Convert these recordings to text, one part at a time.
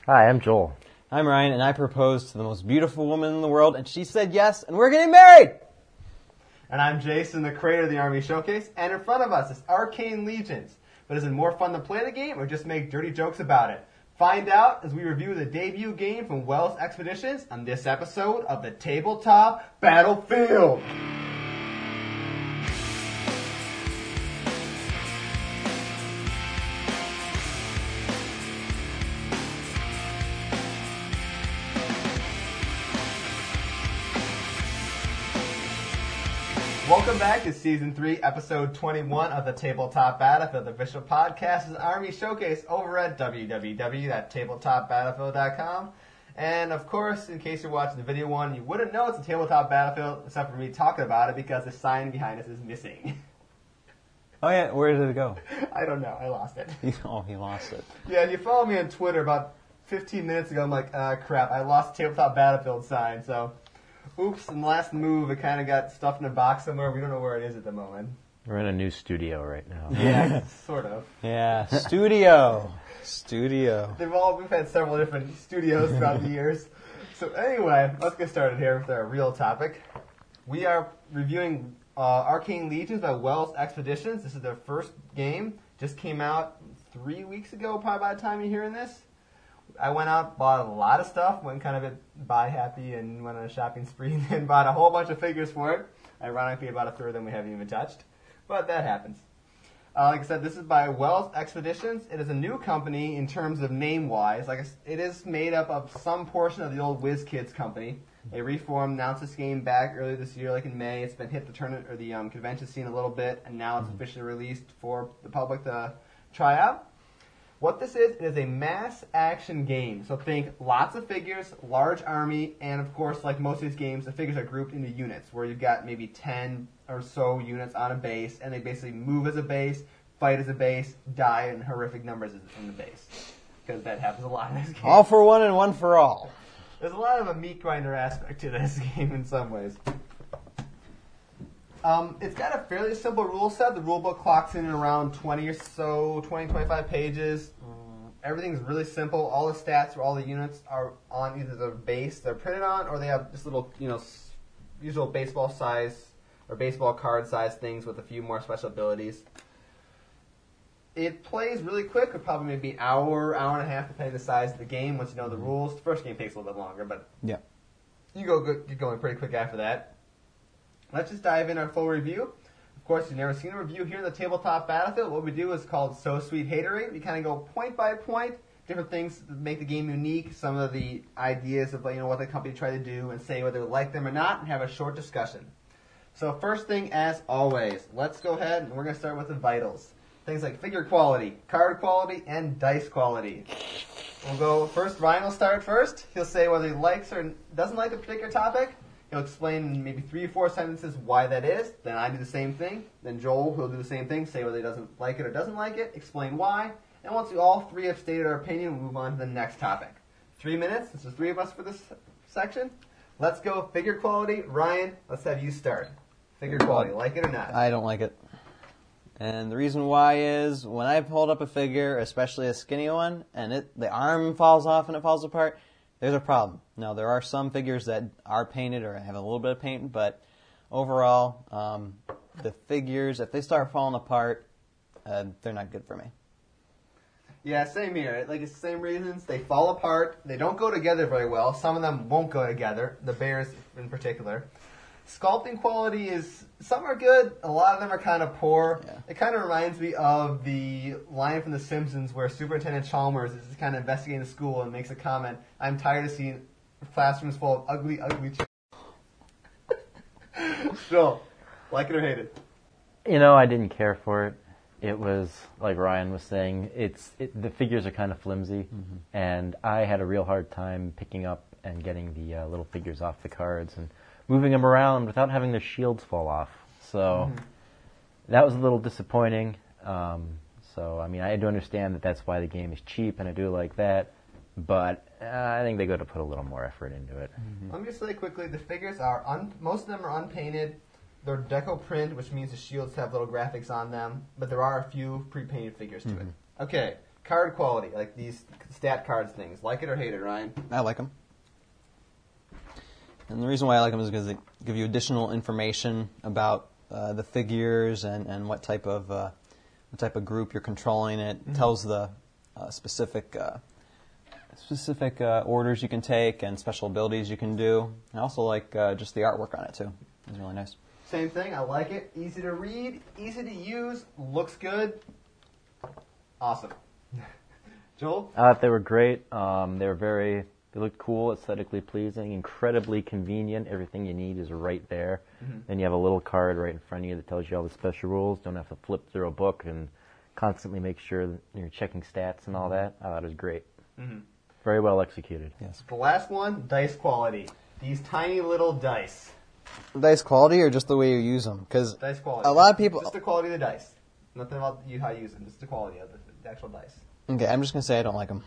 Hi, I'm Joel. I'm Ryan, and I proposed to the most beautiful woman in the world, and she said yes, and we're getting married! And I'm Jason, the creator of the Army Showcase, and in front of us is Arcane Legions. But is it more fun to play the game or just make dirty jokes about it? Find out as we review the debut game from Wells Expeditions on this episode of the Tabletop Battlefield. Welcome back to Season 3, Episode 21 of the Tabletop Battlefield, the official podcast Army Showcase over at www.tabletopbattlefield.com. And of course, in case you're watching the video one, you wouldn't know it's a Tabletop Battlefield except for me talking about it because the sign behind us is missing. Oh yeah, where did it go? I don't know, I lost it. He lost it. Yeah, you followed me on Twitter about 15 minutes ago. I'm like, crap, I lost the Tabletop Battlefield sign, so... Oops, in the last move, it kind of got stuffed in a box somewhere. We don't know where it is at the moment. We're in a new studio right now. Yeah, sort of. Yeah, studio. We've had several different studios throughout the years. So anyway, let's get started here with our real topic. We are reviewing Arcane Legions by Wells Expeditions. This is their first game. Just came out 3 weeks ago, probably by the time you're hearing this. I went out, bought a lot of stuff, went kind of buy happy and went on a shopping spree and bought a whole bunch of figures for it. Ironically, about a third of them we haven't even touched. But that happens. Like I said, this is by Wells Expeditions. It is a new company in terms of name-wise. It is made up of some portion of the old WizKids company. They reformed, announced this game back earlier this year, like in May. It's been hit the tournament or the convention scene a little bit, and now it's officially released for the public to try out. What this is, it is a mass action game. So think lots of figures, large army, and of course, like most of these games, the figures are grouped into units, where you've got maybe 10 or so units on a base, and they basically move as a base, fight as a base, die in horrific numbers in the base. Because that happens a lot in this game. All for one and one for all. There's a lot of a meat grinder aspect to this game in some ways. It's got a fairly simple rule set. The rule book clocks in around 25 pages. Everything's really simple. All the stats for all the units are on either the base they're printed on, or they have just little, usual baseball size or baseball card size things with a few more special abilities. It plays really quick, probably maybe an hour and a half, depending on the size of the game. Once you know the rules, the first game takes a little bit longer, but yeah, you get going pretty quick after that. Let's just dive in our full review. Of course, you've never seen a review here in the Tabletop Battlefield. What we do is called So Sweet Haterade. We kind of go point by point, different things that make the game unique, some of the ideas of what the company tried to do, and say whether we like them or not, and have a short discussion. So first thing, as always, let's go ahead, and we're going to start with the vitals. Things like figure quality, card quality, and dice quality. We'll go first. Ryan will start first. He'll say whether he likes or doesn't like a particular topic. He'll explain in maybe 3 or 4 sentences why that is. Then I do the same thing. Then Joel, he'll do the same thing, say whether he doesn't like it or doesn't like it, explain why. And once we all three have stated our opinion, we'll move on to the next topic. 3 minutes. This is 3 of us for this section. Let's go figure quality. Ryan, let's have you start. Figure quality, like it or not? I don't like it. And the reason why is, when I hold up a figure, especially a skinny one, and the arm falls off and it falls apart, there's a problem. Now, there are some figures that are painted or have a little bit of paint, but overall, the figures, if they start falling apart, they're not good for me. Yeah, same here. It's the same reasons. They fall apart. They don't go together very well. Some of them won't go together, the bears in particular. Sculpting quality is, some are good, a lot of them are kind of poor. Yeah. It kind of reminds me of the line from The Simpsons where Superintendent Chalmers is kind of investigating the school and makes a comment, "I'm tired of seeing classrooms full of ugly, ugly children." Joel, like it or hate it? I didn't care for it. It was, like Ryan was saying, the figures are kind of flimsy, and I had a real hard time picking up and getting the little figures off the cards and moving them around without having their shields fall off. So that was a little disappointing. I do understand that that's why the game is cheap, and I do like that. But I think they got to put a little more effort into it. Let me just say quickly, the figures are, most of them are unpainted. They're deco print, which means the shields have little graphics on them, but there are a few pre-painted figures to it. Okay, Card quality, like these stat cards things. Like it or hate it, Ryan? I like them. And the reason why I like them is because they give you additional information about the figures and what type of group you're controlling. It tells the specific orders you can take and special abilities you can do. I also like just the artwork on it too. It's really nice. Same thing. I like it. Easy to read, easy to use, looks good. Awesome. Joel? They were great. They looked cool, aesthetically pleasing, incredibly convenient. Everything you need is right there. Mm-hmm. Then you have a little card right in front of you that tells you all the special rules. Don't have to flip through a book and constantly make sure that you're checking stats and all that. I thought it was great. Mm-hmm. Very well executed. Yes. The last one, dice quality. These tiny little dice. Dice quality or just the way you use them? Because dice quality. A lot of people... Just the quality of the dice. Nothing about how you use them. Just the quality of the actual dice. Okay, I'm just going to say I don't like them.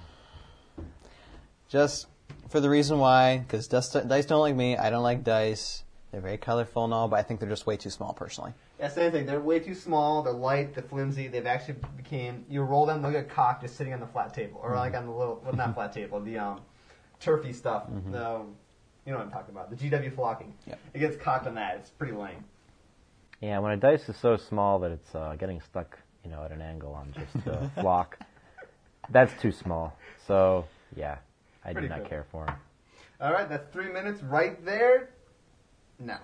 Just for the reason why, because dice don't like me. I don't like dice. They're very colorful and all, but I think they're just way too small, personally. Yeah, same thing. They're way too small. They're light. They're flimsy. They've actually you roll them, they'll get cocked just sitting on the flat table. Or like on the little, well, not flat table, the turfy stuff. You know what I'm talking about. The GW flocking. Yep. It gets cocked on that. It's pretty lame. Yeah, when a dice is so small that it's getting stuck, at an angle on just the flock, that's too small. So, yeah, I did not care for them. All right, that's 3 minutes right there. Now.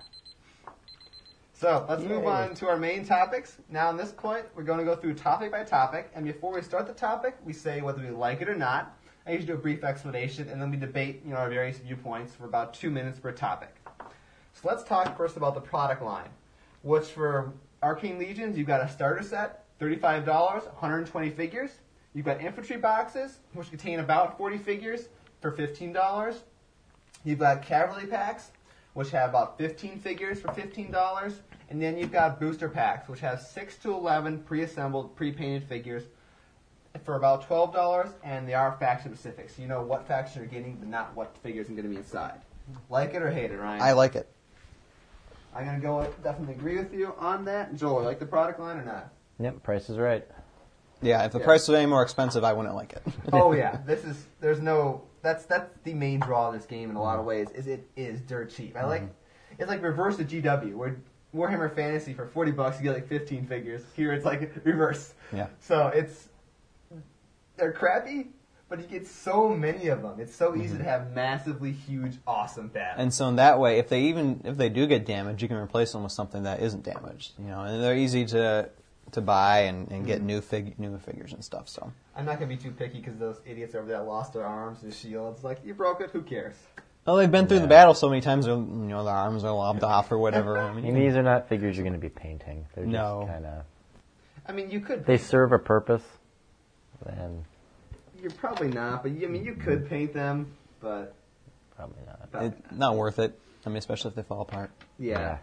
So, let's move on to our main topics. Now, on this point, we're going to go through topic by topic. And before we start the topic, we say whether we like it or not. I usually do a brief explanation, and then we debate our various viewpoints for about 2 minutes per topic. So let's talk first about the product line, which for Arcane Legions, you've got a starter set, $35, 120 figures. You've got infantry boxes, which contain about 40 figures for $15. You've got cavalry packs, which have about 15 figures for $15. And then you've got booster packs, which have 6 to 11 pre-assembled, pre-painted figures for about $12, and they are faction specific. So you know what faction you're getting, but not what figures are going to be inside. Like it or hate it, Ryan? I like it. I'm going to go definitely agree with you on that. Joel, like the product line or not? Yep, price is right. Yeah, if the price was any more expensive, I wouldn't like it. Oh yeah, that's the main draw of this game in a lot of ways. It is dirt cheap. It's like reverse the GW, where Warhammer Fantasy for $40 you get like 15 figures. Here it's like reverse. Yeah. So they're crappy, but you get so many of them. It's so easy to have massively huge, awesome battles. And so in that way, if they do get damaged, you can replace them with something that isn't damaged. And they're easy to buy and get new figures and stuff. So I'm not gonna be too picky because those idiots over there lost their arms and shields. Like, you broke it, who cares? Well, they've been through the battle so many times, their arms are lobbed off or whatever. I mean, these are not figures you're going to be painting. They're just kind of... I mean, you could... They serve a purpose, and... You're probably not, but you could paint them, but... Probably not. It's not worth it. I mean, especially if they fall apart. Yeah.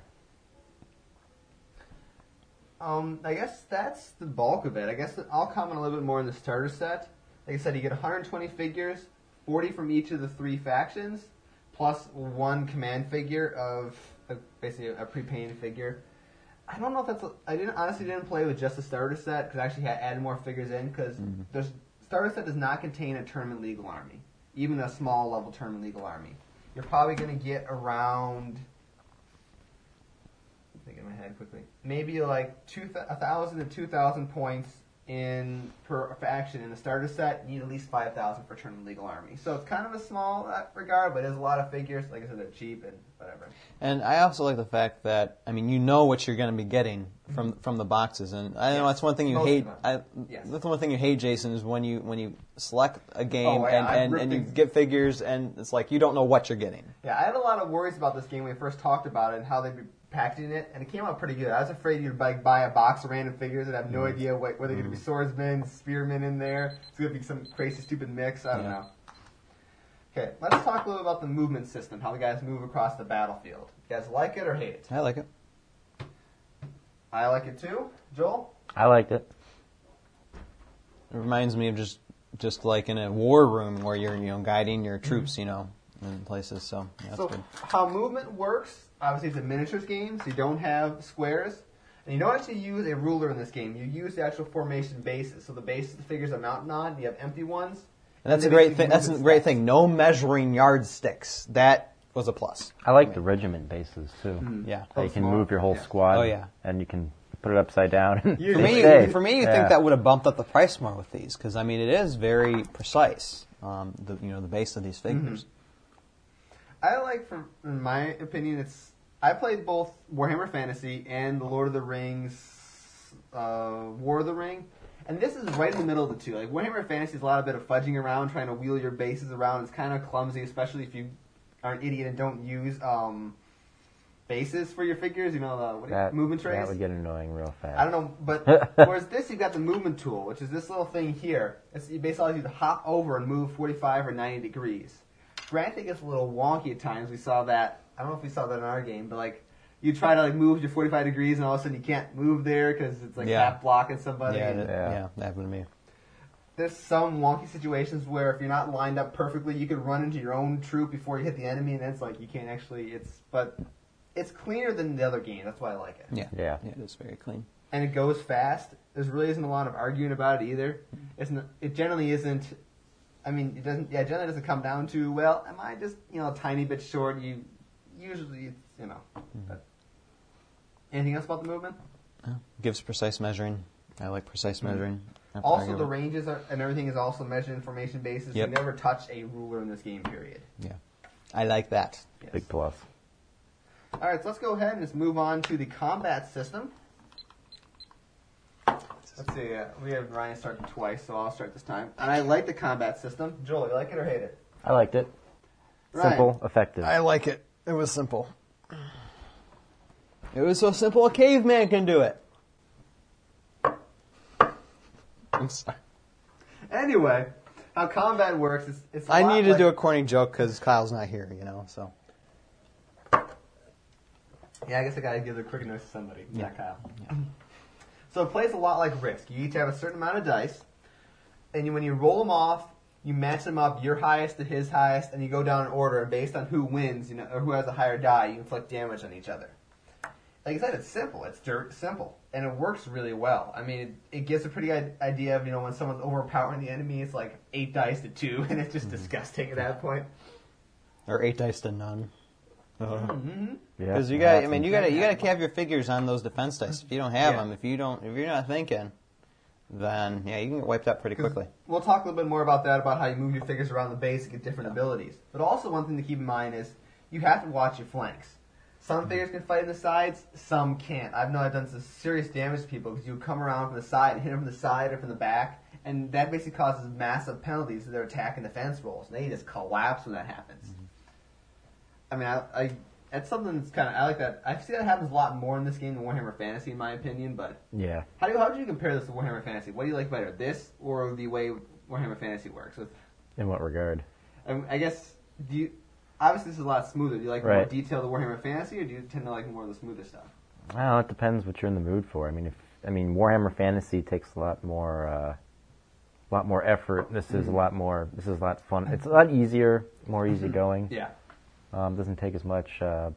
I guess that's the bulk of it. I guess I'll comment a little bit more on the starter set. Like I said, you get 120 figures, 40 from each of the 3 factions, plus 1 command figure of basically a pre-painted figure. I don't know if that's... I honestly didn't play with just the starter set because I actually had added more figures in because starter set does not contain a tournament legal army, even a small level tournament legal army. You're probably going to get around... Think in my head quickly. Maybe like 1,000 to 2,000 points per faction in the starter set. You need at least 5,000 for tournament legal army. So it's kind of a small regard, but there's a lot of figures. Like I said, they're cheap and whatever. And I also like the fact that you know what you're going to be getting from the boxes, and I know that's one thing you hate. That's one thing you hate, Jason, is when you select a game and you get figures, and it's like you don't know what you're getting. Yeah, I had a lot of worries about this game when we first talked about it and how they'd be packaging it, and it came out pretty good. I was afraid you'd buy a box of random figures and have no idea whether they're going to be swordsmen, spearmen in there. It's going to be some crazy, stupid mix. I don't know. Okay, let's talk a little about the movement system, how the guys move across the battlefield. You guys like it or hate it? I like it. I like it too. Joel? I liked it. It reminds me of just like in a war room where you're guiding your troops, in places. So yeah, that's good. How movement works, obviously it's a miniatures game, so you don't have squares. And you don't actually use a ruler in this game. You use the actual formation bases. So the bases the figures are mounted on, you have empty ones. And that's a great thing. That's a great thing. No measuring yardsticks. That was a plus. I like the regiment bases too. Yeah. So you can move your whole squad. Oh, yeah. And you can put it upside down. And For me, you think that would have bumped up the price more with these because I mean it is very precise. The base of these figures. I like, in my opinion, I played both Warhammer Fantasy and the Lord of the Rings, War of the Ring, and this is right in the middle of the two. Like Warhammer Fantasy is a lot of bit of fudging around, trying to wheel your bases around. It's kind of clumsy, especially if you are an idiot and don't use bases for your figures. You know, movement trays. That would get annoying real fast. I don't know, but whereas this, you've got the movement tool, which is this little thing here. You basically allows you to hop over and move 45 or 90 degrees. Granted, it gets a little wonky at times. We saw that. I don't know if we saw that in our game, but like you try to like move your 45 degrees, and all of a sudden you can't move there because it's like half blocking somebody. Yeah, that happened to me. There's some wonky situations where if you're not lined up perfectly, you could run into your own troop before you hit the enemy, and then it's like you can't actually. But it's cleaner than the other game. That's why I like it. Yeah, it is very clean. And it goes fast. There really isn't a lot of arguing about it either. It generally isn't. I mean, it doesn't. Yeah, it generally doesn't come down to, well, am I just a tiny bit short? Usually, But anything else about the movement? Gives precise measuring. I like precise measuring. Also, the ranges and everything is also measured in formation basis. Yep. You never touch a ruler in this game. Period. Yeah, I like that. Yes. Big plus. All right, so let's go ahead and just move on to the combat system. Let's see, we have Ryan starting twice, so I'll start this time. And I like the combat system. Joel, you like it or hate it? I liked it. Ryan. Simple, effective. I like it. It was simple. It was so simple a caveman can do it. I'm sorry. Anyway, how combat works is it's. I need to do a corny joke because Kyle's not here, so. Yeah, I guess I gotta give the quick noise to somebody, not Kyle. Yeah. So it plays a lot like Risk. You each have a certain amount of dice, and when you roll them off, you match them up, your highest to his highest, and you go down in order. And based on who wins, or who has a higher die, you inflict damage on each other. Like I said, it's simple. It's dirt simple, and it works really well. I mean, it gives a pretty idea of when someone's overpowering the enemy. It's like 8 dice to 2, and it's just disgusting at that point. Or 8 dice to none. Mm-hmm. Because you got to have your figures on those defense dice. If you don't have them, if you're not thinking, then you can get wiped out pretty quickly. We'll talk a little bit more about that, about how you move your figures around the base to get different abilities. But also one thing to keep in mind is you have to watch your flanks. Some figures can fight in the sides, some can't. I've done some serious damage to people because you come around from the side and hit them from the side or from the back, and that basically causes massive penalties to their attack and defense rolls. And they just collapse when that happens. I mean, that's something that's I like that. I see that happens a lot more in this game than Warhammer Fantasy, in my opinion. But yeah, how do you compare this to Warhammer Fantasy? What do you like better, this or the way Warhammer Fantasy works? In what regard? I guess obviously this is a lot smoother. Do you like more detailed Warhammer Fantasy, or do you tend to like more of the smoother stuff? Well, it depends what you're in the mood for. I mean, Warhammer Fantasy takes a lot more effort. This is a lot more. This is a lot fun. It's a lot easier, more easygoing. Yeah. Doesn't take as much.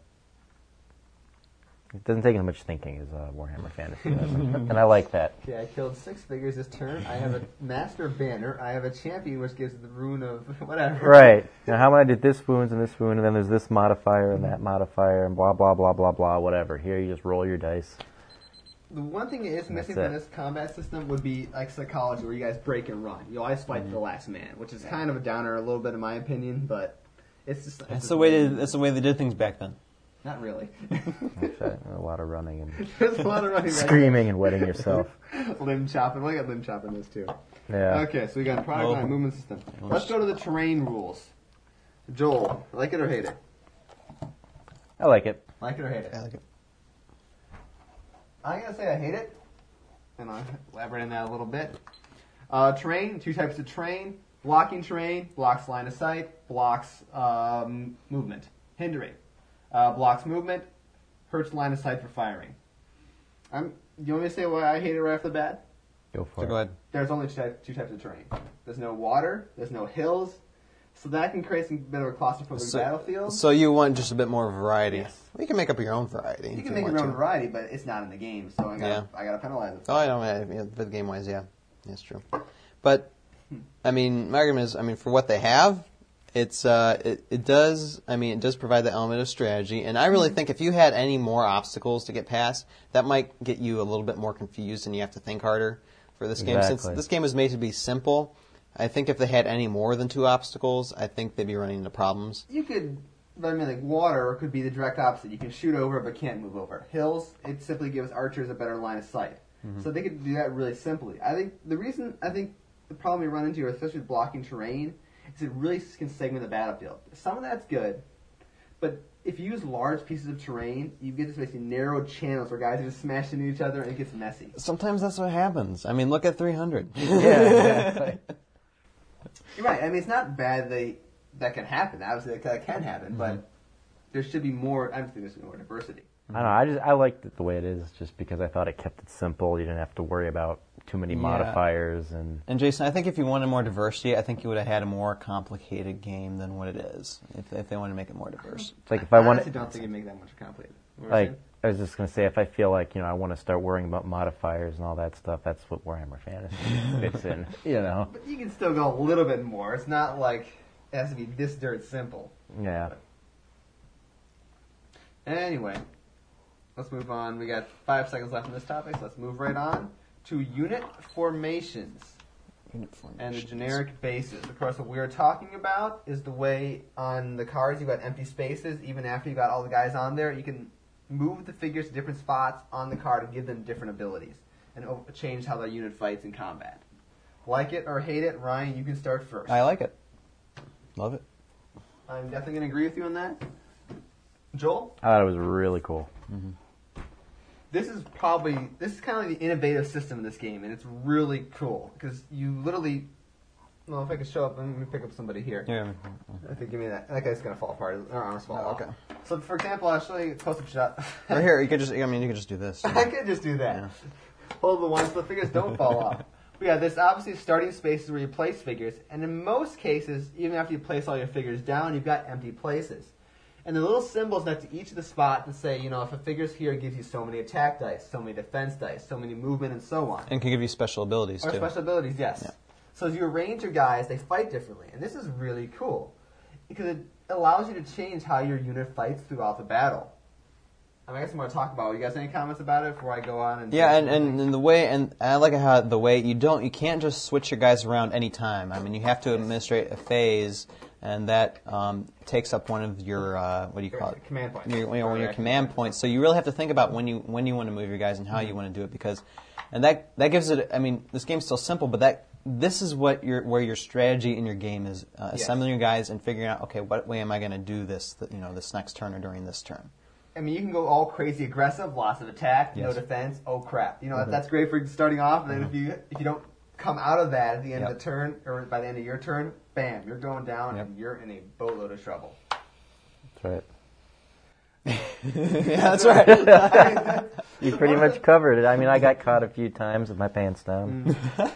It doesn't take as much thinking as Warhammer Fantasy does, and I like that. Okay, I killed 6 figures this turn. I have a master banner. I have a champion, which gives the rune of whatever. Right. Now, how I did this wounds and this wound, and then there's this modifier and that modifier, and blah blah blah blah blah, whatever. Here, you just roll your dice. The one thing that is missing from this combat system would be like psychology, where you guys break and run. You always fight to the last man, which is kind of a downer, a little bit in my opinion, but. That's the way they did things back then. Not really. A lot of running and There's a lot of running, screaming and wetting yourself. Limb chopping. We got limb chopping this too. Yeah. Okay, so we got product line, movement system. Let's go to the terrain rules. Joel, like it or hate it? I like it. Like it or hate it? I like it. I'm gonna say I hate it, and I'll elaborate on that a little bit. Terrain, 2 types of terrain. Blocking terrain, blocks line of sight, blocks movement. Hindering, blocks movement, hurts line of sight for firing. You want me to say why I hate it right off the bat? Go for it. Go ahead. There's only 2 types of terrain. There's no water, there's no hills, So that can create some bit of a claustrophobic battlefield. So you want just a bit more variety. Yes. Well, you can make up your own variety. You can make your own variety, but it's not in the game, so I gotta penalize it. Oh, I know. For the game-wise, yeah. That's true. But, I mean, my argument is, for what they have, it does provide the element of strategy, and I really think if you had any more obstacles to get past, that might get you a little bit more confused and you have to think harder for this game. Since this game is made to be simple, I think if they had any more than 2 obstacles, I think they'd be running into problems. You could, but like water could be the direct opposite. You can shoot over but can't move over. Hills, it simply gives archers a better line of sight. Mm-hmm. So they could do that really simply. I think the problem you run into, especially with blocking terrain, is it really can segment the battlefield. Some of that's good, but if you use large pieces of terrain, you get this basically narrow channels where guys are just smashing into each other and it gets messy. Sometimes that's what happens. Look at 300. Yeah, exactly. You're right. It's not bad that can happen. Obviously, that can happen, but there should be more. I think there should be more diversity. I don't know. I liked it the way it is, just because I thought it kept it simple. You didn't have to worry about too many modifiers and Jason, I think if you wanted more diversity, I think you would have had a more complicated game than what it is. If they wanted to make it more diverse, it's like if I honestly don't think it'd make that much complicated. Like I was just gonna say, if I feel like I want to start worrying about modifiers and all that stuff, that's what Warhammer Fantasy fits in. But you can still go a little bit more. It's not like it has to be this dirt simple. Yeah. But anyway, let's move on. We got 5 seconds left on this topic, so let's move right on to unit formations. And the generic bases. Of course, what we're talking about is the way on the cards you've got empty spaces. Even after you've got all the guys on there, you can move the figures to different spots on the card and give them different abilities and change how the unit fights in combat. Like it or hate it, Ryan, you can start first. I like it. Love it. I'm definitely going to agree with you on that. Joel? I thought it was really cool. Mm-hmm. This is kind of the innovative system in this game, and it's really cool because you literally. Well, if I could show up, let me pick up somebody here. Yeah. I think give me that. That guy's gonna fall apart. Our arms fall off. Okay. So, for example, I'll show you a close-up shot. Right here, you could just. You could just do this. I could just do that. Yeah. Hold the one so the figures don't fall off. But yeah, there's obviously starting spaces where you place figures, and in most cases, even after you place all your figures down, you've got empty places. And the little symbols next to each of the spots that say, if a figure's here, it gives you so many attack dice, so many defense dice, so many movement, and so on. And can give you special abilities, too. Special abilities, yes. Yeah. So as you arrange your guys, they fight differently. And this is really cool because it allows you to change how your unit fights throughout the battle. I guess I'm going to talk about it. You guys any comments about it before I go on? And the way, and I like how the way you can't just switch your guys around any time. You have to administrate a phase. And that takes up one of your what do you call it? Command points. Your command points. So you really have to think about when you want to move your guys and how you want to do it because, and that gives it. This game's still simple, but this is where your strategy in your game is assembling your guys and figuring out what way am I going to do this this next turn or during this turn. You can go all crazy aggressive, lots of attack, no defense. Oh crap! That's great for starting off. And then if you don't come out of that at the end of the turn or by the end of your turn, bam, you're going down and you're in a boatload of trouble. That's right. Yeah, that's right. You pretty much covered it. I got caught a few times with my pants down.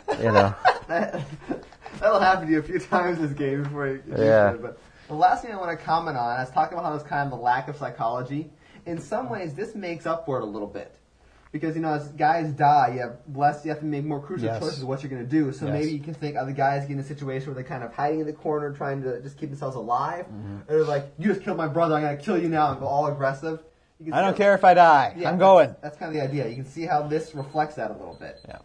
That'll happen to you a few times this game before you get it. But the last thing I want to comment on, I was talking about how there's kind of a lack of psychology. In some ways, this makes up for it a little bit. Because, as guys die, you have to make more crucial choices of what you're going to do. So maybe you can think, are the guys getting in a situation where they're kind of hiding in the corner, trying to just keep themselves alive? Mm-hmm. Or they're like, you just killed my brother, I'm going to kill you now, and go all aggressive. I don't care if I die. Yeah, I'm going. That's kind of the idea. You can see how this reflects that a little bit. Yeah.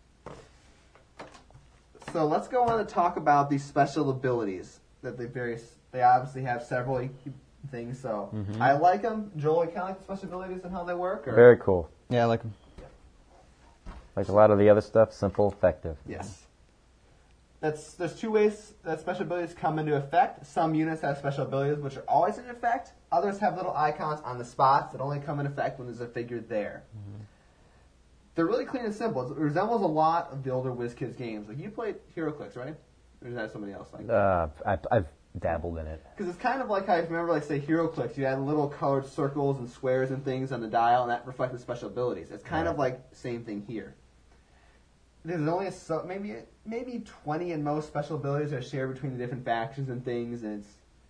So let's go on and talk about these special abilities that they obviously have several things. So I like them. Joel, you kind of like the special abilities and how they work? Or? Very cool. Yeah, I like them. Like a lot of the other stuff, simple, effective. Yes. There's 2 ways that special abilities come into effect. Some units have special abilities which are always in effect. Others have little icons on the spots that only come in effect when there's a figure there. Mm-hmm. They're really clean and simple. It resembles a lot of the older WizKids games. Like you played HeroClix, right? Or is that somebody else like that? I've dabbled in it. Because it's kind of like how, if you remember, say, HeroClix, you had little colored circles and squares and things on the dial, and that reflected special abilities. It's kind of like the same thing here. there's only maybe 20 and most special abilities are shared between the different factions and things, and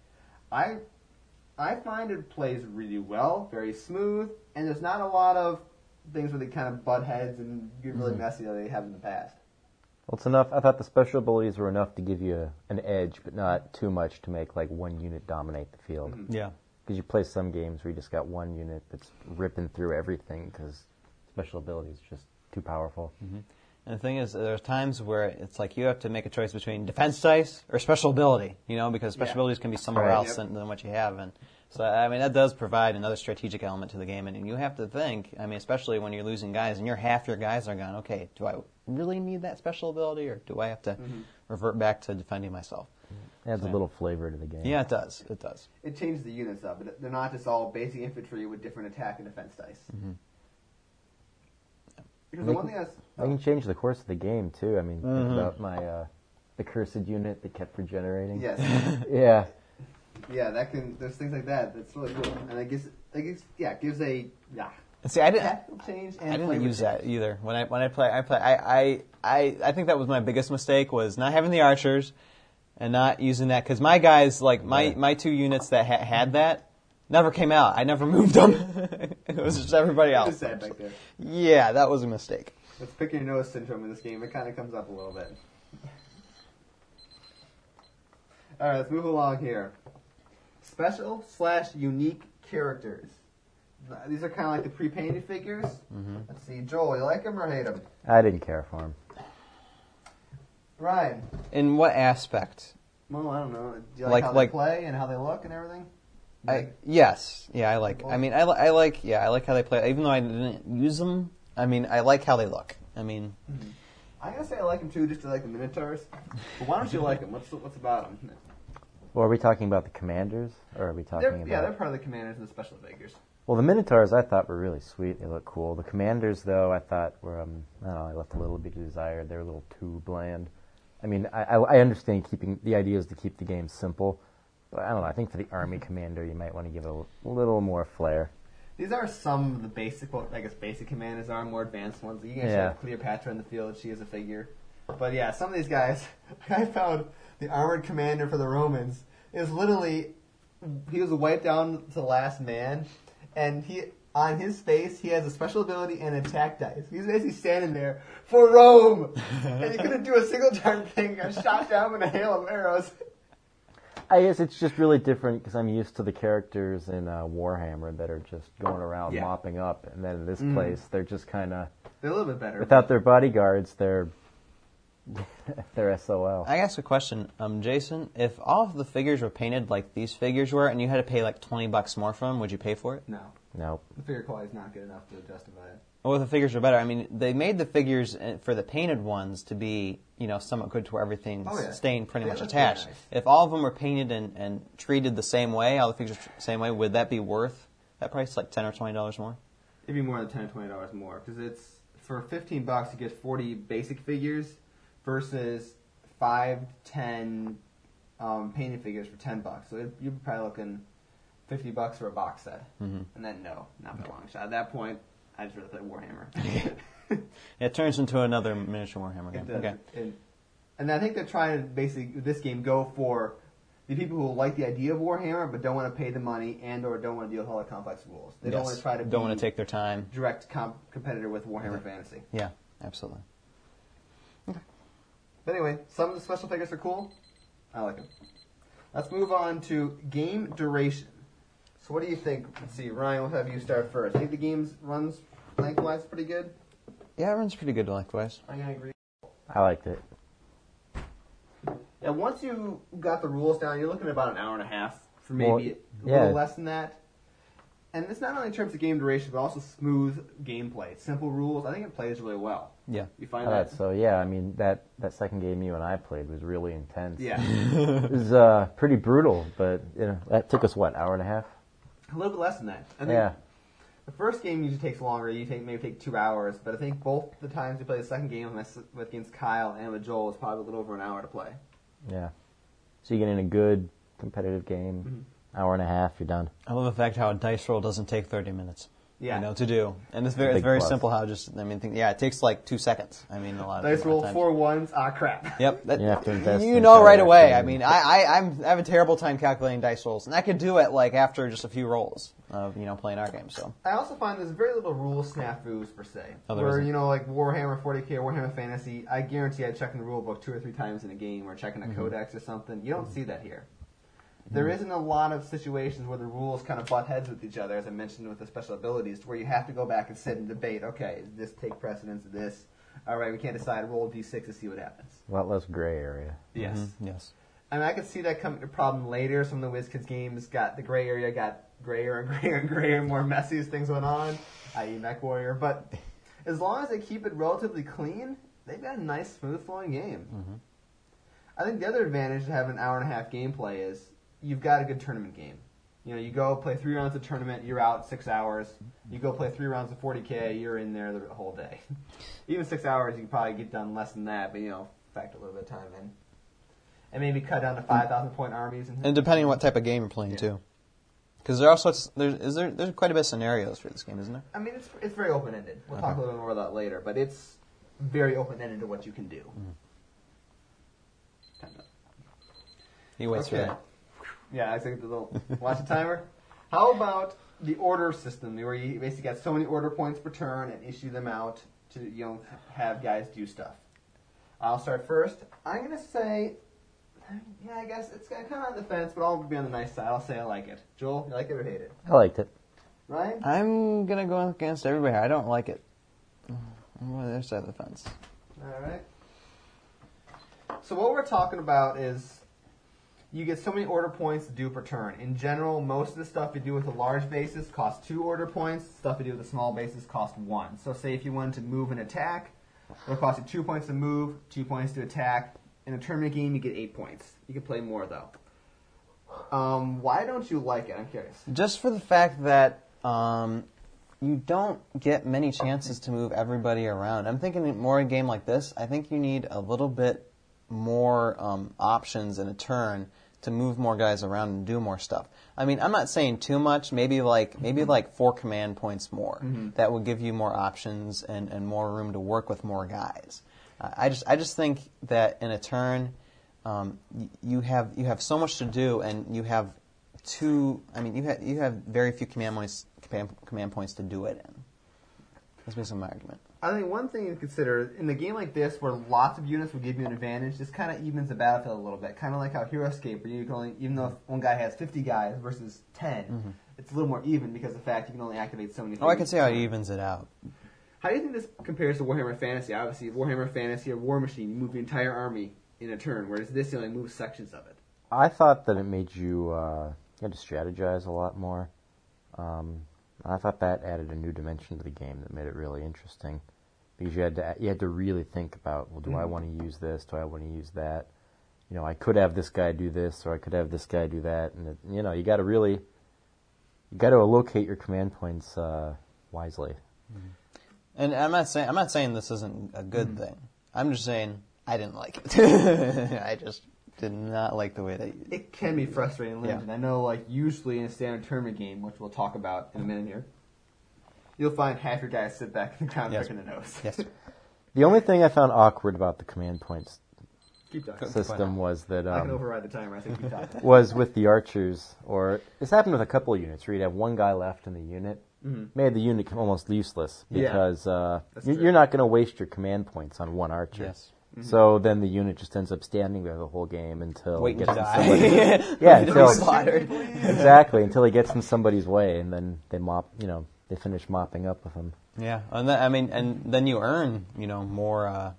I find it plays really well, very smooth, and there's not a lot of things where they kind of butt heads and get really messy like they have in the past. Well, it's enough. I thought the special abilities were enough to give you an edge, but not too much to make like one unit dominate the field. Yeah. Because you play some games where you just got one unit that's ripping through everything because special ability is just too powerful. Mm-hmm. And the thing is, there's times where it's like you have to make a choice between defense dice or special ability, because special abilities can be somewhere else than what you have. And so, I mean, that does provide another strategic element to the game. And you have to think, I mean, especially when you're losing guys and half your guys are gone, okay, do I really need that special ability or do I have to revert back to defending myself? It adds a little flavor to the game. Yeah, it does. It does. It changes the units up. They're not just all basic infantry with different attack and defense dice. Mm-hmm. Because the one thing I can change the course of the game, too. I mean, think about my the cursed unit that kept regenerating. Yes. Yeah. Yeah, there's things like that. That's really cool. And it gives a See, I didn't tactical change and I didn't flavor use change. that either. When I play, I think that was my biggest mistake was not having the archers and not using that because my guys my two units that had that never came out. I never moved them. It was just everybody else. Just that back there. Yeah, that was a mistake. It's picking your nose syndrome in this game. It kind of comes up a little bit. All right, let's move along here. Special/unique characters. These are kind of like the pre-painted figures. Mm-hmm. Let's see, Joel, you like them or hate them? I didn't care for him. Ryan. In what aspect? Well, I don't know. Do you like how they play and how they look and everything? Yes. Yeah, I like. I mean, I like how they play. Even though I didn't use them, I mean, I like how they look. I mean, I gotta say I like them too, just to like the Minotaurs. But why don't you like them? What's about them? Well, are we talking about the commanders, or are we talking about? Yeah, they're part of the commanders and the special figures. Well, the Minotaurs I thought were really sweet. They look cool. The commanders, though, I thought were I don't know. I left a little bit to desire. They're a little too bland. I mean, I understand keeping the idea is to keep the game simple. But I don't know. I think for the army commander, you might want to give it a little more flair. These are some of the basic commanders are more advanced ones. You can have Cleopatra in the field. She is a figure. But yeah, some of these guys, I found the armored commander for the Romans is literally, he was wiped down to the last man, and on his face, he has a special ability and an attack dice. He's basically standing there for Rome, and he couldn't do a single darn thing. Got shot down with a hail of arrows. I guess it's just really different because I'm used to the characters in Warhammer that are just going around mopping up, and then in this place they're just kind of they're a little bit better. Without their bodyguards, they're SOL. I asked a question, Jason. If all of the figures were painted like these figures were, and you had to pay like $20 more for them, would you pay for it? No. The figure quality is not good enough to justify it. Well, the figures are better. I mean, they made the figures for the painted ones to be, somewhat good to where everything's staying pretty much attached. Nice. If all of them were painted and treated the same way, all the figures the same way, would that be worth that price, like $10 or $20 more? It'd be more than $10 or $20 more because it's for $15 you get 40 basic figures versus 5 to 10 painted figures for $10. So you're probably looking $50 for a box set, and then not by a long shot. At that point, I just really play Warhammer. It turns into another miniature Warhammer game. Okay. And I think they're trying to basically, with this game, go for the people who like the idea of Warhammer but don't want to pay the money and or don't want to deal with all the complex rules. They don't want to try to don't want to take their time. Direct competitor with Warhammer Fantasy. Yeah, absolutely. Okay. But anyway, some of the special figures are cool. I like them. Let's move on to game duration. So what do you think? Let's see, Ryan, we'll have you start first. I think the game runs lengthwise pretty good? Yeah, it runs pretty good lengthwise. I'm going to agree. I liked it. Yeah, once you got the rules down, you're looking at about an hour and a half for maybe a little less than that. And it's not only in terms of game duration, but also smooth gameplay. Simple rules. I think it plays really well. Yeah. You find that? So, yeah, I mean, that second game you and I played was really intense. Yeah. It was pretty brutal, but that took us, hour and a half? A little bit less than that. I think the first game usually takes longer. You maybe take 2 hours, but I think both the times we played the second game with against Kyle and with Joel was probably a little over an hour to play. Yeah. So you get in a good competitive game, hour and a half, you're done. I love the fact how a dice roll doesn't take 30 minutes. to do. And it's very plus. simple how it takes like 2 seconds. I mean, a lot of Dice roll times. 4 ones. Ah, crap. Yep. You have to invest in right away. direction. I mean, I have a terrible time calculating dice rolls, and I could do it like after just a few rolls of playing our game. So I also find there's very little rule snafus per se. Oh, there where isn't. like Warhammer 40k or Warhammer Fantasy, I guarantee I check in the rule book 2 or 3 times in a game or checking a codex or something. You don't see that here. There isn't a lot of situations where the rules kind of butt heads with each other, as I mentioned with the special abilities, to where you have to go back and sit and debate, okay, does this take precedence of this? All right, we can't decide, roll d6 to see what happens. A lot less gray area. Yes. Mm-hmm. Yes. I mean, I could see that coming to problem later. Some of the WizKids games got the gray area got grayer and grayer and grayer, more messy as things went on, i.e. MechWarrior. But as long as they keep it relatively clean, they've got a nice, smooth-flowing game. Mm-hmm. I think the other advantage to having an hour-and-a-half gameplay is you've got a good tournament game. You go play 3 rounds of tournament, you're out 6 hours. You go play 3 rounds of 40K, you're in there the whole day. Even 6 hours, you can probably get done less than that, but, factor a little bit of time in. And maybe cut down to 5,000-point armies. And depending on what type of game you're playing, too. Because there's quite a bit of scenarios for this game, isn't there? I mean, it's very open-ended. We'll talk a little bit more about that later, but it's very open-ended to what you can do. He waits for that. Yeah, I think the little watch the timer. How about the order system, where you basically got so many order points per turn and issue them out to have guys do stuff? I'll start first. I'm gonna say, I guess it's kind of on the fence, but I'll be on the nice side. I'll say I like it. Joel, you like it or hate it? I liked it. Ryan? I'm going to go against everybody. I don't like it. I'm on the other side of the fence. All right. So what we're talking about is you get so many order points to do per turn. In general, most of the stuff you do with a large basis costs 2 order points. Stuff you do with a small basis costs 1. So say if you wanted to move and attack, it'll cost you 2 points to move, 2 points to attack. In a tournament game, you get 8 points. You can play more, though. Why don't you like it? I'm curious. Just for the fact that you don't get many chances to move everybody around. I'm thinking more a game like this, I think you need a little bit more options in a turn to move more guys around and do more stuff. I mean, I'm not saying too much. Maybe like 4 command points more. Mm-hmm. That will give you more options and more room to work with more guys. I just think that in a turn, you have so much to do, and you have you have very few command points to do it in. That's basically my argument. I think one thing to consider, in a game like this where lots of units will give you an advantage, this kind of evens the battlefield a little bit. Kind of like how Hero Escape, where you can only, even though if one guy has 50 guys versus 10, it's a little more even because of the fact you can only activate so many things. Oh, I can see how it evens it out. How do you think this compares to Warhammer Fantasy? Obviously, Warhammer Fantasy or War Machine, you move the entire army in a turn, whereas this, you only move sections of it. I thought that it made you had to strategize a lot more. I thought that added a new dimension to the game that made it really interesting, because you had to really think about, well, do I want to use this? Do I want to use that? I could have this guy do this, or I could have this guy do that, and you got to allocate your command points wisely. Mm-hmm. And I'm not saying this isn't a good thing. I'm just saying I didn't like it. I just did not like the way that it can be frustrating and limited. Yeah. I know, usually in a standard tournament game, which we'll talk about in a minute here, you'll find half your guys sit back in the ground picking the nose. Yes. The only thing I found awkward about the command points Keep talking. system was that I can override the timer. I think keep talking. was with the archers, or this happened with a couple of units where you'd have one guy left in the unit. Made the unit almost useless because you're not going to waste your command points on one archer. Yes. Mm-hmm. So then the unit just ends up standing there the whole game until waiting it to gets die. until slaughtered. Exactly, until he gets in somebody's way, and then they finish mopping up with him. Yeah, and then you earn more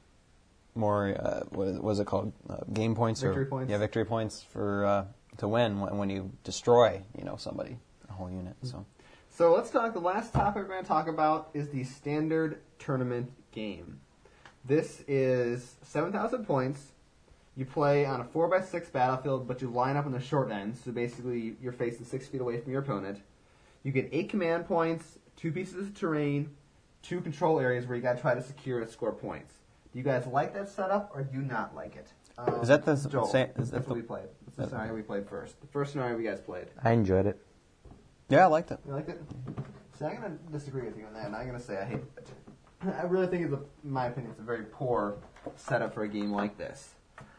what is it called, game points, victory points. Yeah, victory points for to win when you destroy somebody, a whole unit. So let's talk. The last topic we're going to talk about is the standard tournament game. This is 7,000 points. You play on a 4x6 battlefield, but you line up on the short end, so basically you're facing 6 feet away from your opponent. You get 8 command points, 2 pieces of terrain, 2 control areas where you got to try to secure and score points. Do you guys like that setup, or do you not like it? Is that the Joel, same? that's what we played. That's the scenario we played first. The first scenario we guys played. I enjoyed it. Yeah, I liked it. You liked it? See, I'm going to disagree with you on that, and I'm going to say I hate it. I really think, in my opinion, it's a very poor setup for a game like this.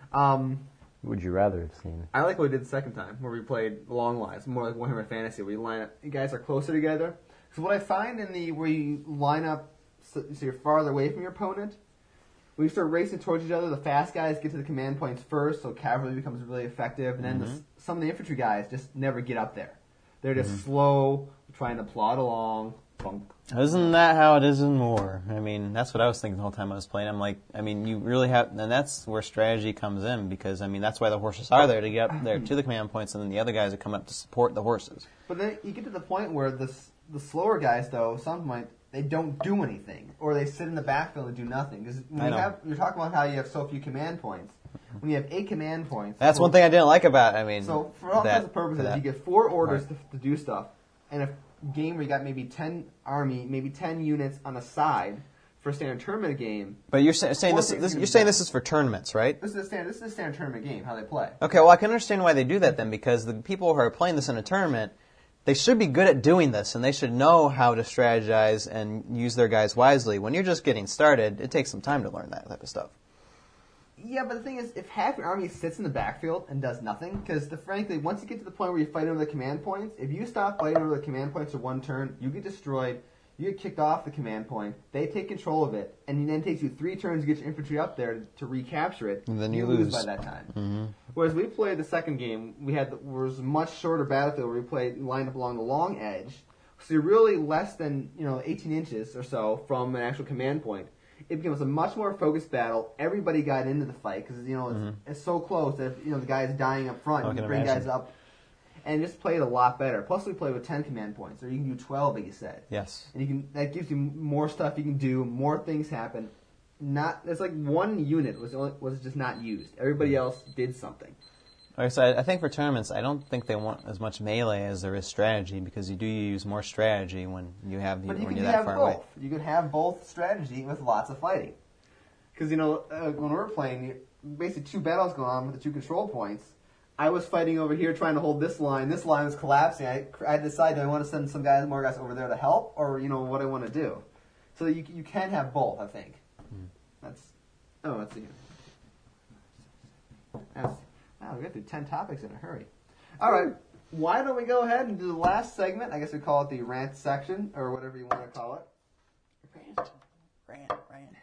Would you rather have seen? I like what we did the second time, where we played long lines, more like Warhammer Fantasy, where you line up, you guys are closer together. Because what I find where you line up so you're farther away from your opponent, when you start racing towards each other, the fast guys get to the command points first, so cavalry becomes really effective, and then some of the infantry guys just never get up there. They're just slow, trying to plod along. Bunk. Isn't that how it is in war? I mean, that's what I was thinking the whole time I was playing. I'm like, I mean, you really have, and that's where strategy comes in, because, I mean, that's why the horses are there, to get up there to the command points, and then the other guys are coming up to support the horses. But then you get to the point where the slower guys, though, at some point, they don't do anything, or they sit in the backfield and do nothing. Because you're talking about how you have so few command points. When you have 8 command points... That's one thing I didn't like about it. I mean... So, for all intents and purposes, you get 4 orders to do stuff, and a game where you got maybe 10 army, maybe 10 units on a side for a standard tournament game... But you're saying this is for tournaments, right? This is a standard tournament game, how they play. Okay, well, I can understand why they do that then, because the people who are playing this in a tournament, they should be good at doing this, and they should know how to strategize and use their guys wisely. When you're just getting started, it takes some time to learn that type of stuff. Yeah, but the thing is, if half your army sits in the backfield and does nothing, because frankly, once you get to the point where you fight over the command points, if you stop fighting over the command points for one turn, you get destroyed, you get kicked off the command point, they take control of it, and then it takes you 3 turns to get your infantry up there to recapture it. And then you lose by that time. Mm-hmm. Whereas we played the second game, was a much shorter battlefield where we played lined up along the long edge, so you're really less than 18 inches or so from an actual command point. It becomes a much more focused battle. Everybody got into the fight because it's so close that if, the guy is dying up front, you can bring guys up and just play it a lot better. Plus, we play with 10 command points, or you can do 12, like you said. Yes. And that gives you more stuff you can do, more things happen. It's like one unit was just not used. Everybody else did something. Okay, so I think for tournaments, I don't think they want as much melee as there is strategy, because you do use more strategy when you're that far away. You could have both strategy with lots of fighting. Because, when we're playing, basically 2 battles going on with the 2 control points. I was fighting over here trying to hold this line. This line was collapsing. I had to decide, do I want to send more guys over there to help, or, what I want to do. So you can have both, I think. Let's see. Wow, we got through 10 topics in a hurry. All right, why don't we go ahead and do the last segment? I guess we call it the rant section, or whatever you want to call it. Rant.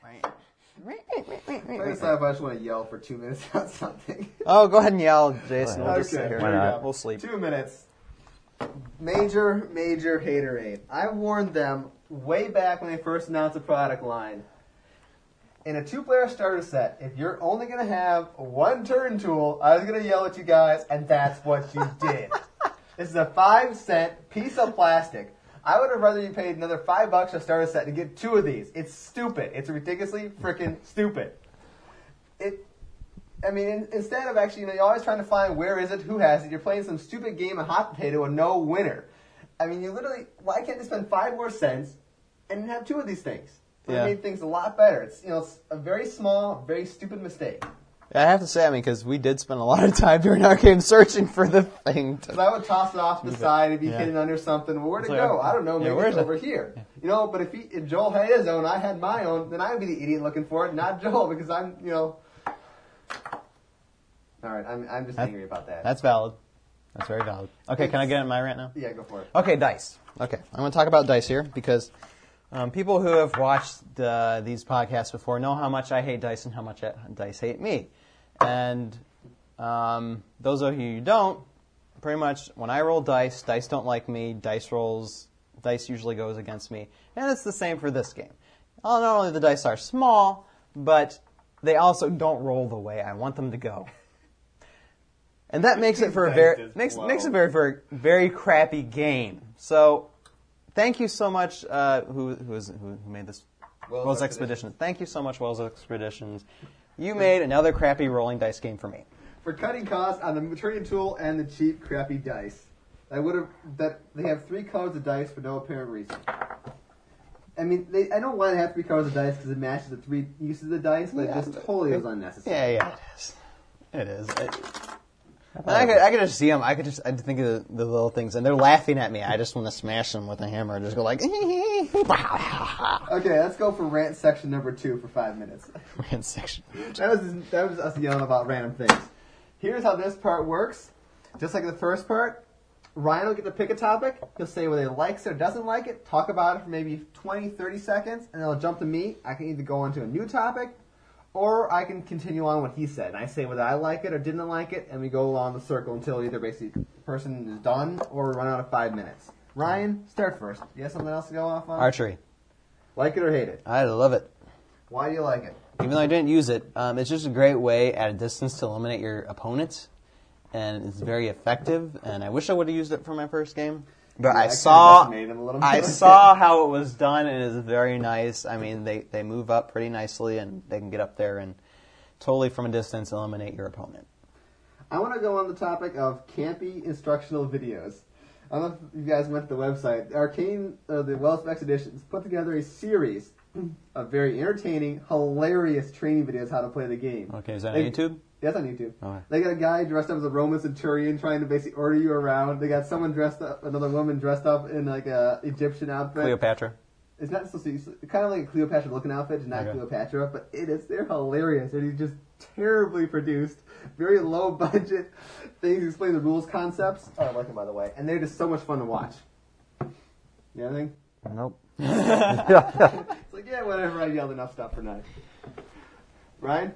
I decide if I just want to yell for 2 minutes about something. Oh, go ahead and yell, Jason. We'll just sit here. Why not? We'll sleep. 2 minutes. Major haterade. I warned them way back when they first announced the product line. In a 2-player starter set, if you're only going to have 1 turn tool, I was going to yell at you guys, and that's what you did. This is a 5-cent piece of plastic. I would have rather you paid another $5 a starter set to get 2 of these. It's stupid. It's ridiculously freaking stupid. Instead of actually, you're always trying to find where is it, who has it, you're playing some stupid game of hot potato with no winner. Why can't they spend 5 more cents and have 2 of these things? It made things a lot better. It's a very small, very stupid mistake. I have to say, because we did spend a lot of time during our game searching for the thing. Because I would toss it off to the side, it'd be hidden under something. Well, where'd it go? I don't know. Maybe it's over here. But if Joel had his own, I had my own, then I would be the idiot looking for it, not Joel, because I'm, All right, I'm just angry about that. That's valid. That's very valid. Okay, can I get in my rant now? Yeah, go for it. Okay, dice. Okay, I'm going to talk about dice here, because people who have watched these podcasts before know how much I hate dice and how much dice hate me. And those of you who don't, pretty much when I roll dice don't like me. Dice usually goes against me. And it's the same for this game. Not only the dice are small, but they also don't roll the way I want them to go. And that makes it for a very very, very crappy game. So thank you so much, who made this? Wells Expeditions. Thank you so much, Wells Expeditions. You made another crappy rolling dice game for me. For cutting costs on the Maturity tool and the cheap, crappy dice. They have 3 colors of dice for no apparent reason. I know why they have 3 colors of dice, because it matches the 3 uses of the dice, but it just totally is unnecessary. Yeah, it is. It is. I could just see them. I think of the little things, and they're laughing at me. I just want to smash them with a hammer and just go like. Okay, let's go for rant section number 2 for 5 minutes. Rant section. That was us yelling about random things. Here's how this part works. Just like the first part, Ryan will get to pick a topic. He'll say whether he likes it or doesn't like it, talk about it for maybe 20, 30 seconds, and then he'll jump to me. I can either go on to a new topic, or I can continue on what he said. And I say whether I like it or didn't like it, and we go along the circle until either basically the person is done or we run out of 5 minutes. Ryan, start first. You have something else to go off on? Archery. Like it or hate it? I love it. Why do you like it? Even though I didn't use it, it's just a great way at a distance to eliminate your opponents, and it's very effective. And I wish I would have used it for my first game, but Yeah, I saw I how it was done, and it is very nice. I mean, they move up pretty nicely, and they can get up there and totally from a distance eliminate your opponent. I want to go on the topic of campy instructional videos. I don't know if you guys went to the website. Arcane, the Wells of Expeditions, put together a series of very entertaining, hilarious training videos how to play the game. Okay, is that on YouTube? Yeah, it's on YouTube. Okay. They got a guy dressed up as a Roman centurion trying to basically order you around. They got someone dressed up, another woman dressed up in like a Egyptian outfit. Cleopatra. It's not so it's kind of like a Cleopatra looking outfit, just not Okay. Cleopatra, but they're hilarious. And he's just terribly produced, very low budget things. Explain the rules, concepts. Oh, I like them, by the way, and they're just so much fun to watch. You know anything? Nope. It's like, yeah, whatever. I yelled enough stuff for now. Ryan,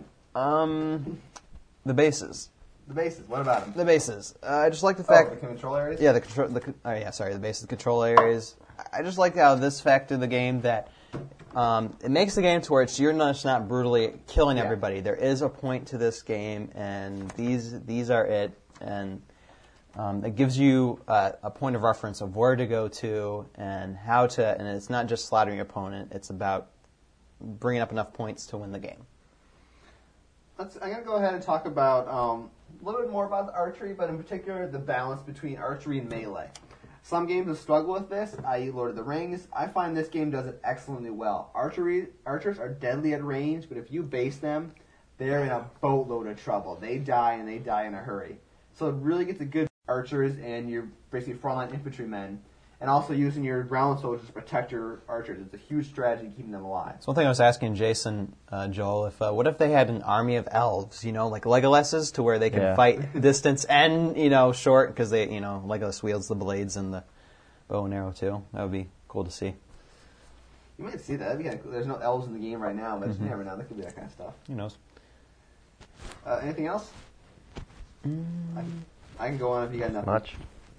The bases. the bases. What about them? The bases. I just like the The fact. control areas. Yeah, the bases, control areas. I just like how this fact of the game that it makes the game to where you're just not brutally killing Yeah. everybody. There is a point to this game, and these are it, and it gives you a point of reference of where to go to and how to. And it's not just slaughtering your opponent; it's about bringing up enough points to win the game. I'm going to go ahead and talk about a little bit more about the archery, but in particular the balance between archery and melee. Some games will struggle with this, i.e. Lord of the Rings. I find this game does it excellently well. Archers are deadly at range, but if you base them, they're in a boatload of trouble. They die, and they die in a hurry. So it really gets a good archers and your basically frontline infantrymen, and also using your ground soldiers to protect your archers. It's a huge strategy keeping them alive. So one thing I was asking Jason, Joel, what if they had an army of elves, like Legolas's, to where they can Yeah. fight distance and, short, because they, Legolas wields the blades and the bow and arrow too. That would be cool to see. You might see that. That'd be kinda cool. There's no elves in the game right now, but you never know. There could be that kind of stuff. Who knows? Anything else? I can go on if you got nothing. Much.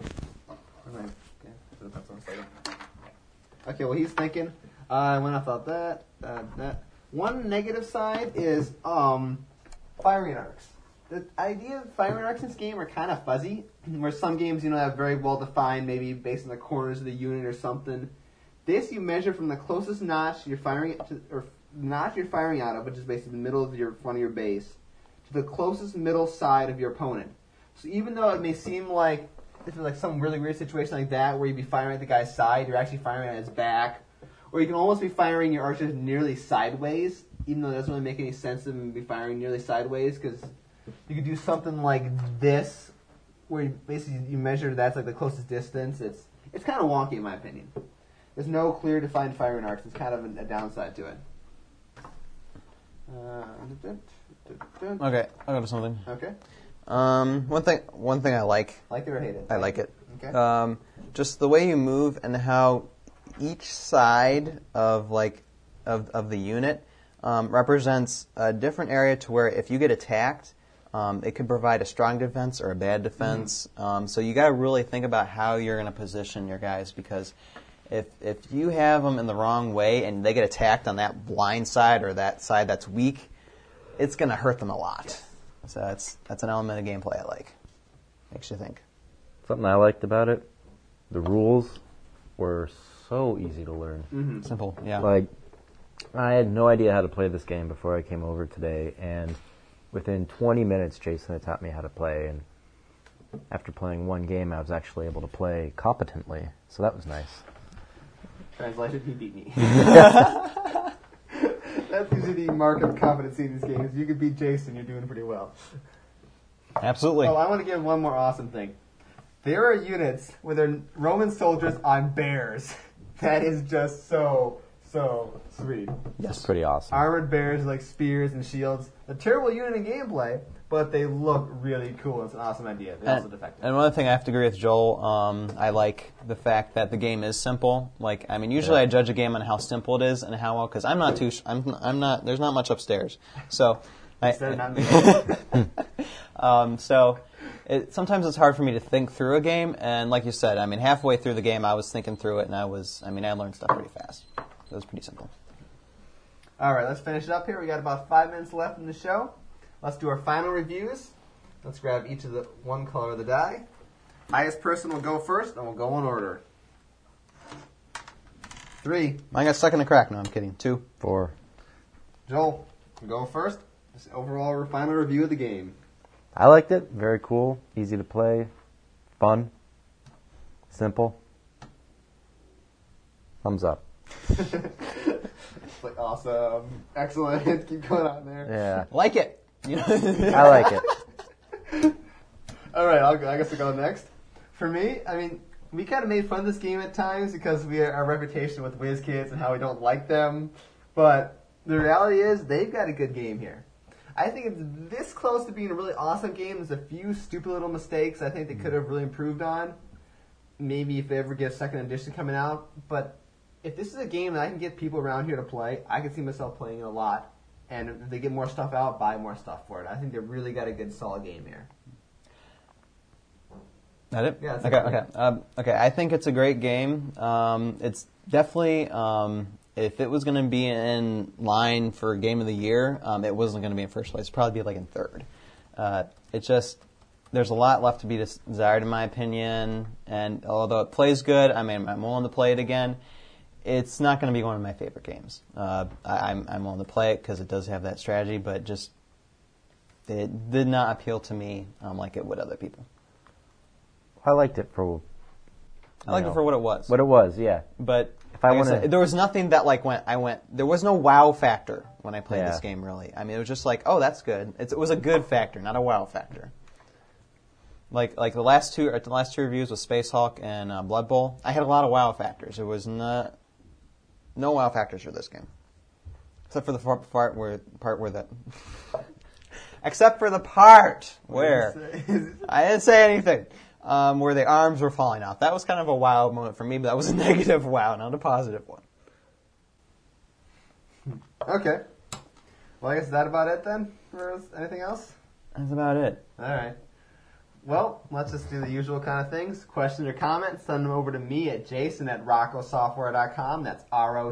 Okay, well, he's thinking. I went off of that. One negative side is firing arcs. The idea of firing arcs in this game are kind of fuzzy, where some games, have very well defined, maybe based on the corners of the unit or something. This you measure from the closest notch you're firing it to, or notch you're firing out of, which is basically the middle of your front of your base, to the closest middle side of your opponent. So even though it may seem like if it's like some really weird situation like that, where you'd be firing at the guy's side, you're actually firing at his back, or you can almost be firing your archers nearly sideways, even though it doesn't really make any sense to be firing nearly sideways, because you could do something like this, where you measure that's like the closest distance. It's kind of wonky in my opinion. There's no clear defined firing arcs. It's kind of a downside to it. Okay, I'll go to something. Okay. One thing I like. Like it or hate it? I like it. Okay. Just the way you move and how each side of the unit represents a different area to where if you get attacked, it could provide a strong defense or a bad defense. So you got to really think about how you're going to position your guys, because if you have them in the wrong way and they get attacked on that blind side or that side that's weak, it's going to hurt them a lot. So that's an element of gameplay I like. Makes you think. Something I liked about it, the rules were so easy to learn. Mm-hmm. Simple, yeah. Like, I had no idea how to play this game before I came over today, and within 20 minutes, Jason had taught me how to play, and after playing one game, I was actually able to play competently, so that was nice. Translation, he beat me. That's usually the mark of competency in these games. You could beat Jason, you're doing pretty well. Absolutely. Oh, I want to give one more awesome thing. There are units where they're Roman soldiers on bears. That is just so sweet. That's pretty awesome. Armored bears like spears and shields. A terrible unit in gameplay, but they look really cool. It's an awesome idea. They're also defective. And one other thing I have to agree with Joel. I like the fact that the game is simple. Like, I mean, usually I judge a game on how simple it is and how well, because I'm not. There's not much upstairs, so. Sometimes it's hard for me to think through a game, and like you said, I mean, halfway through the game, I was thinking through it, and I learned stuff pretty fast. It was pretty simple. All right, let's finish it up here. We got about 5 minutes left in the show. Let's do our final reviews. Let's grab each of the one color of the die. Highest person will go first, and we'll go in order. 3. Mine got stuck in a crack. No, I'm kidding. 2. 4. Joel, you go first. Just overall final review of the game. I liked it. Very cool. Easy to play. Fun. Simple. Thumbs up. Like, awesome. Excellent. Keep going on there. Yeah. Like it. I like it. All right, I guess I'll go next. For me, I mean, we kind of made fun of this game at times because our reputation with WizKids and how we don't like them. But the reality is they've got a good game here. I think it's this close to being a really awesome game. There's a few stupid little mistakes I think they could have really improved on. Maybe if they ever get a second edition coming out. But if this is a game that I can get people around here to play, I can see myself playing it a lot. And if they get more stuff out, buy more stuff for it. I think they really got a good, solid game here. That it? Yeah. Okay. I think it's a great game. It's definitely, if it was going to be in line for Game of the Year, it wasn't going to be in first place. It'd probably be like in third. There's a lot left to be desired in my opinion. And although it plays good, I mean, I'm willing to play it again. It's not going to be one of my favorite games. I'm willing to play it because it does have that strategy, but just it did not appeal to me like it would other people. I liked it for. I liked it for what it was. What it was, yeah. But if I want to, there was nothing that like there was no wow factor when I played this game. Really, I mean, it was just like, oh, that's good. It was a good factor, not a wow factor. Like the last two reviews with Space Hulk and Blood Bowl, I had a lot of wow factors. There was no wow factors for this game, except for the part where that. Except for the part where I didn't say anything. Where the arms were falling off. That was kind of a wow moment for me, but that was a negative wow, not a positive one. Okay. Well, I guess that's about it then? Anything else? That's about it. All right. Well, let's just do the usual kind of things. Questions or comments, send them over to me at jason@rockosoftware.com. That's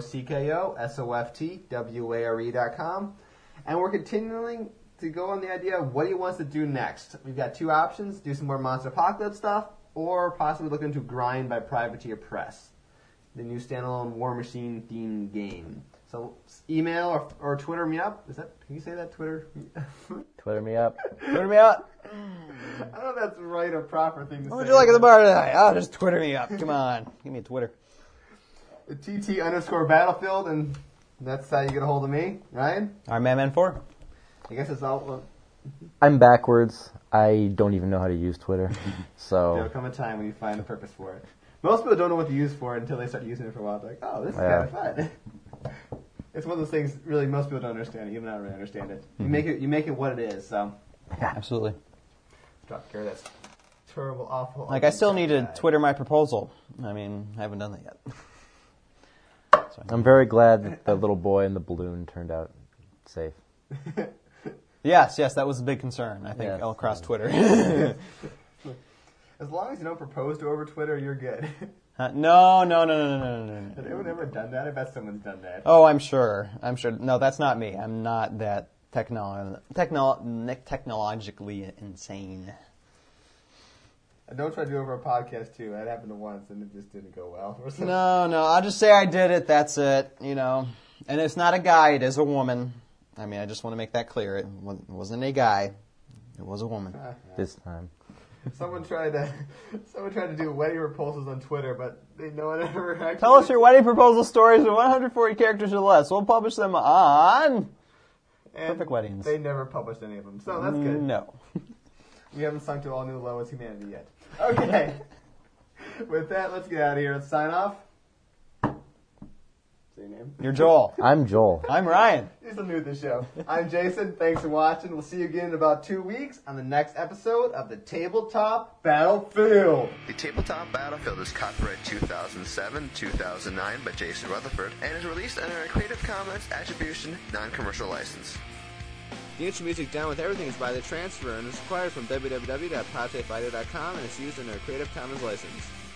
ROCKOSOFTWARE.com. And we're continuing to go on the idea of what he wants to do next. We've got 2 options: do some more Monster Apocalypse stuff, or possibly look into Grind by Privateer Press, the new standalone War Machine themed game. So email or Twitter me up. Can you say that, Twitter? Twitter me up. Twitter me up. I don't know if that's right or proper thing to say. What would you like at the bar tonight? Oh, just Twitter me up. Come on. Give me a Twitter. TT_Battlefield, and that's how you get a hold of me. Ryan? Our Man 4. I guess it's all... I'm backwards. I don't even know how to use Twitter. So There'll come a time when you find a purpose for it. Most people don't know what to use for it until they start using it for a while. They're like, oh, this is kind of fun. It's one of those things, really, most people don't understand it. Even I don't really understand it. You make it what it is, so... Yeah, absolutely. Drop care, that's terrible, awful... Like, I still need to Twitter my proposal. I mean, I haven't done that yet. So, I'm very glad that the little boy in the balloon turned out safe. Yes, that was a big concern, I think, all across Twitter. As long as you don't propose to over Twitter, you're good. No. Has anyone ever done that? I bet someone's done that. Oh, I'm sure. No, that's not me. I'm not that technologically insane. Don't try to do it over a podcast, too. That happened once, and it just didn't go well. No. I'll just say I did it. That's it. And it's not a guy. It is a woman. I mean, I just want to make that clear. It wasn't a guy. It was a woman. This time. Someone tried to do wedding proposals on Twitter, but no one ever actually... Tell us your wedding proposal stories with 140 characters or less. We'll publish them on Perfect Weddings. They never published any of them, so that's good. No. We haven't sunk to all new low as humanity yet. Okay. With that, let's get out of here. Let's sign off. Say your name. You're Joel. I'm Joel. I'm Ryan. You're still new to the show. I'm Jason. Thanks for watching. We'll see you again in about 2 weeks on the next episode of the Tabletop Battlefield. The Tabletop Battlefield is copyright 2007-2009 by Jason Rutherford and is released under a Creative Commons Attribution Non-Commercial License. The intro music Down With Everything is by The Transfer and is acquired from www.podtapeaudio.com and is used under a Creative Commons license.